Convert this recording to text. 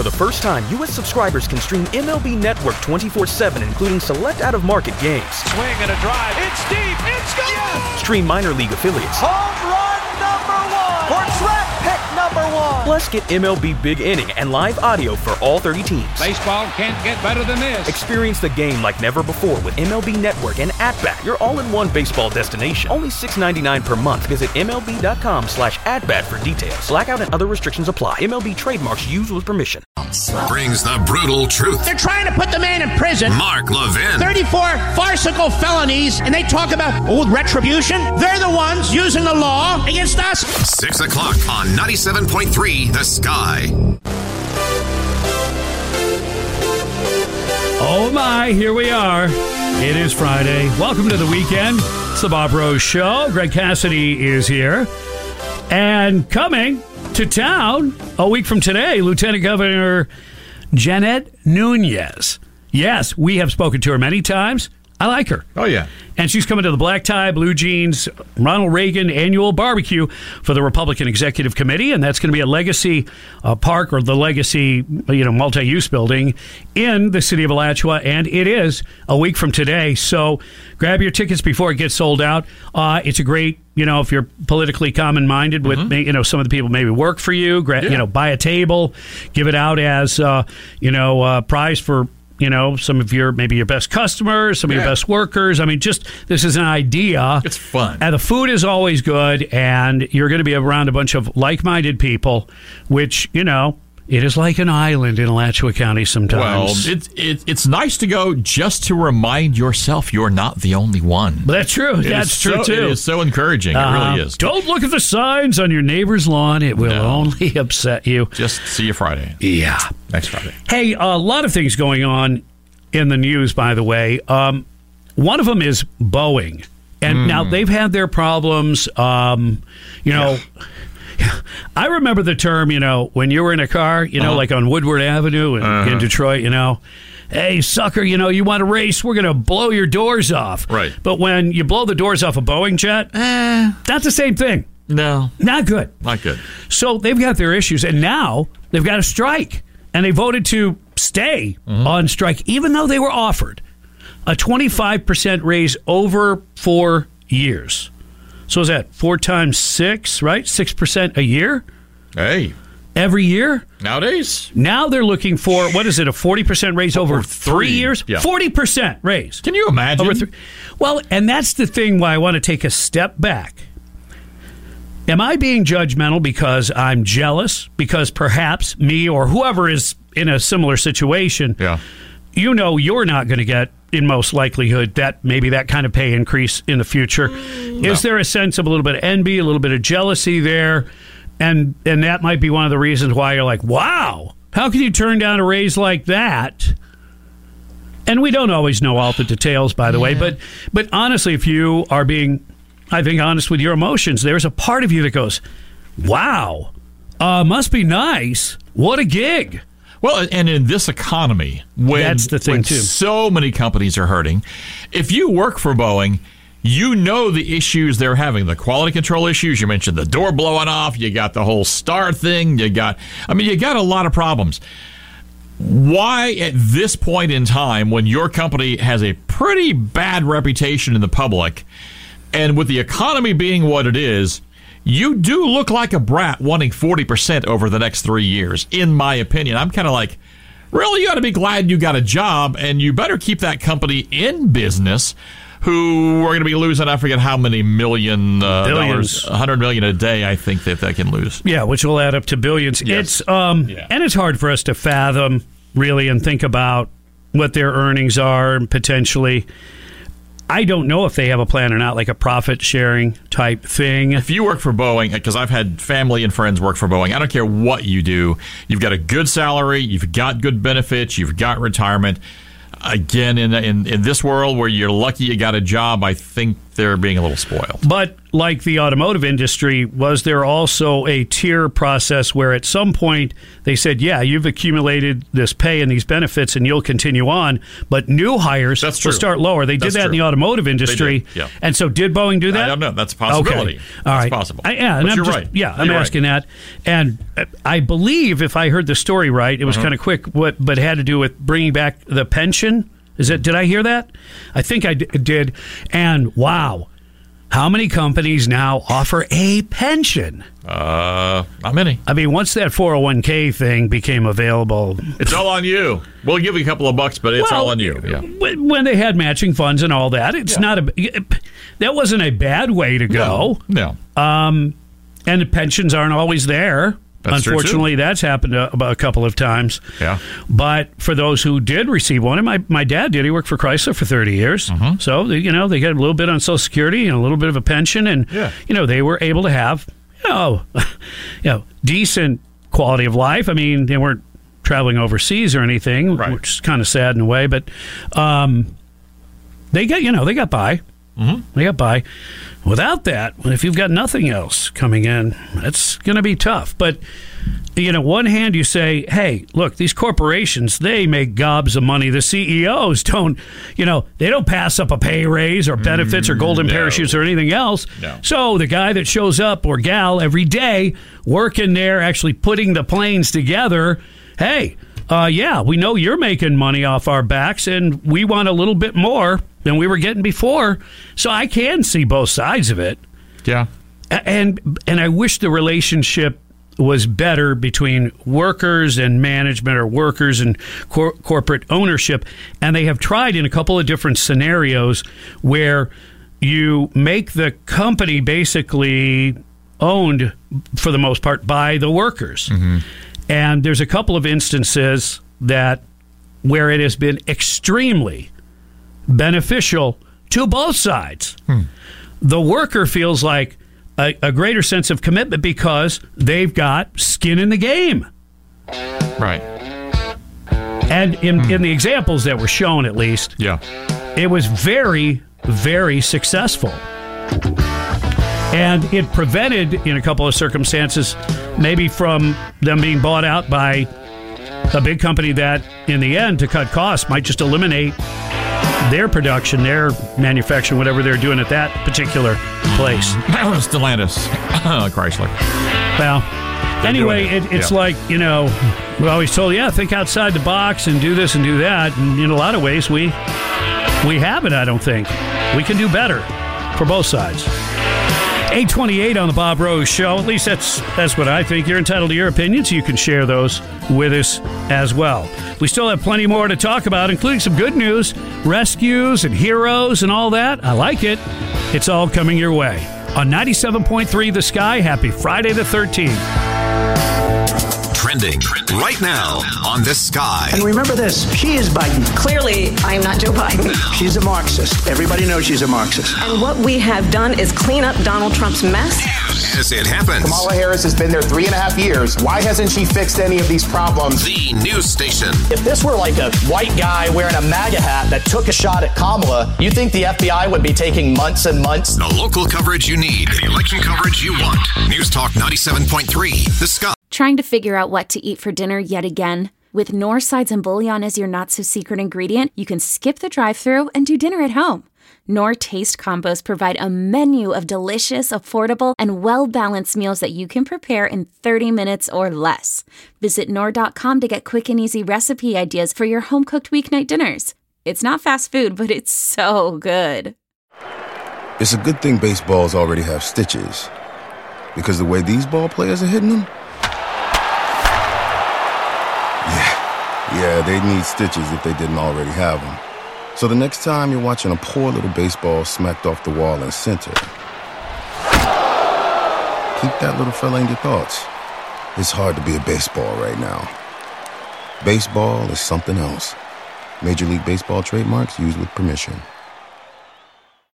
For the first time, U.S. subscribers can stream MLB Network 24/7, including select out-of-market games. Swing and a drive. It's deep. It's gone. Yes! Stream minor league affiliates. Home run number 1. Or draft pick number 1. Plus, get MLB Big Inning and live audio for all 30 teams. Baseball can't get better than this. Experience the game like never before with MLB Network and At-Bat, your all-in-one baseball destination. Only $6.99 per month. Visit MLB.com/atbat for details. Blackout and other restrictions apply. MLB trademarks used with permission. Brings the brutal truth. They're trying to put the man in prison. Mark Levin. 34 farcical felonies, and they talk about retribution. They're the ones using the law against us. 6 o'clock on 97.3 The Sky. Oh my, here we are. It is Friday. Welcome to the weekend. It's the Bob Rose Show. Greg Cassidy is here. And coming to town a week from today, Lieutenant Governor Jeanette Nunez. Yes, we have spoken to her many times. I like her. Oh, yeah. And she's coming to the Black Tie, Blue Jeans, Ronald Reagan annual barbecue for the Republican Executive Committee, and that's going to be at Legacy Park, or the Legacy, multi-use building in the city of Alachua, and it is a week from today. So grab your tickets before it gets sold out. It's a great, if you're politically common-minded with, some of the people maybe work for you, buy a table, give it out as, prize for some of your best customers, some of your best workers. I mean, this is an idea. It's fun. And the food is always good, and you're going to be around a bunch of like-minded people, which, it is like an island in Alachua County sometimes. Well, it's nice to go just to remind yourself you're not the only one. That's true. That's true, too. It is so encouraging. It really is. Don't look at the signs on your neighbor's lawn. It will only upset you. Just see you Friday. Yeah. Next Friday. Hey, a lot of things going on in the news, by the way. One of them is Boeing. And now they've had their problems. I remember the term, when you were in a car, like on Woodward Avenue in Detroit, hey, sucker, you want to race, we're going to blow your doors off. Right. But when you blow the doors off a Boeing jet, not the same thing. No. Not good. Not good. So they've got their issues, and now they've got a strike. And they voted to stay on strike, even though they were offered a 25% raise over 4 years. So is that 4 times 6, right? 6% a year? Hey. Every year? Nowadays? Now they're looking for, a 40% raise over 3 years? Yeah. 40% raise. Can you imagine? Well, and that's the thing why I want to take a step back. Am I being judgmental because I'm jealous? Because perhaps me or whoever is in a similar situation, you're not going to get, in most likelihood, that kind of pay increase in the future. No. Is there a sense of a little bit of envy, a little bit of jealousy there? And that might be one of the reasons why you're like, wow, how can you turn down a raise like that? And we don't always know all the details, by the way, but honestly, if you are being, I think, honest with your emotions, there's a part of you that goes, wow, must be nice. What a gig. Well, and in this economy, that's the thing too. So many companies are hurting. If you work for Boeing, you know the issues they're having, the quality control issues. You mentioned the door blowing off. You got the whole star thing. You got a lot of problems. Why at this point in time, when your company has a pretty bad reputation in the public, and with the economy being what it is, you do look like a brat wanting 40% over the next 3 years, in my opinion. I'm kind of like, really, you ought to be glad you got a job, and you better keep that company in business, who are going to be losing, I forget how many billions, $100 million a day, I think that they can lose. Yeah, which will add up to billions. Yes. And it's hard for us to fathom, really, and think about what their earnings are, and potentially. I don't know if they have a plan or not, like a profit-sharing type thing. If you work for Boeing, because I've had family and friends work for Boeing, I don't care what you do. You've got a good salary, you've got good benefits, you've got retirement. Again, in this world where you're lucky you got a job, I think they're being a little spoiled. But like the automotive industry, was there also a tier process where at some point they said, yeah, you've accumulated this pay and these benefits and you'll continue on, but new hires will start lower. They did that in the automotive industry. Yeah. And so did Boeing do that? I don't know. That's a possibility. Okay. All right. That's possible. But you're right. Yeah, I'm asking that. And I believe, if I heard the story right, it was kind of quick, but it had to do with bringing back the pension. Did I hear that? I think I did. And wow, how many companies now offer a pension? Not many. I mean, once that 401k thing became available, it's all on you. We'll give you a couple of bucks, but it's all on you. Yeah. When they had matching funds and all that, it's not that wasn't a bad way to go. No. And the pensions aren't always there. That's Unfortunately, that's happened a couple of times. Yeah. But for those who did receive one, and my dad did. He worked for Chrysler for 30 years. So, they got a little bit on Social Security and a little bit of a pension. And, they were able to have, decent quality of life. I mean, they weren't traveling overseas or anything, which is kind of sad in a way. But they got by. They got by. Without that, if you've got nothing else coming in, that's going to be tough. But, one hand you say, hey, look, these corporations, they make gobs of money. The CEOs don't, they don't pass up a pay raise or benefits or golden parachutes or anything else. No. So the guy that shows up or gal every day working there, actually putting the planes together, hey, we know you're making money off our backs and we want a little bit more than we were getting before. So I can see both sides of it. Yeah. And I wish the relationship was better between workers and management, or workers and corporate ownership. And they have tried in a couple of different scenarios where you make the company basically owned, for the most part, by the workers. And there's a couple of instances where it has been extremely beneficial to both sides. The worker feels like a greater sense of commitment because they've got skin in the game. Right. And in the examples that were shown, at least, it was very, very successful. And it prevented, in a couple of circumstances, maybe from them being bought out by a big company that, in the end, to cut costs, might just eliminate their production, their manufacturing, whatever they're doing at that particular place. Stellantis, Chrysler. Well, anyway, it's like, we always told, think outside the box and do this and do that. And in a lot of ways, we haven't, I don't think. We can do better for both sides. 828 on the Bob Rose Show. At least that's what I think. You're entitled to your opinions. You can share those with us as well. We still have plenty more to talk about, including some good news, rescues and heroes and all that. I like it. It's all coming your way. On 97.3 The Sky, happy Friday the 13th. Trending right now on The Sky. And remember this, she is Biden. Clearly, I am not Joe Biden. She's a Marxist. Everybody knows she's a Marxist. And what we have done is clean up Donald Trump's mess. As it happens. Kamala Harris has been there 3.5 years. Why hasn't she fixed any of these problems? The news station. If this were like a white guy wearing a MAGA hat that took a shot at Kamala, you think the FBI would be taking months and months? The local coverage you need. The election coverage you want. News Talk 97.3. The Sky. Trying to figure out what to eat for dinner yet again? With Knorr sides and bouillon as your not-so-secret ingredient, you can skip the drive-thru and do dinner at home. Knorr Taste Combos provide a menu of delicious, affordable, and well-balanced meals that you can prepare in 30 minutes or less. Visit Knorr.com to get quick and easy recipe ideas for your home-cooked weeknight dinners. It's not fast food, but it's so good. It's a good thing baseballs already have stitches, because the way these ball players are hitting them, yeah, they need stitches if they didn't already have them. So the next time you're watching a poor little baseball smacked off the wall in center, keep that little fella in your thoughts. It's hard to be a baseball right now. Baseball is something else. Major League Baseball trademarks used with permission.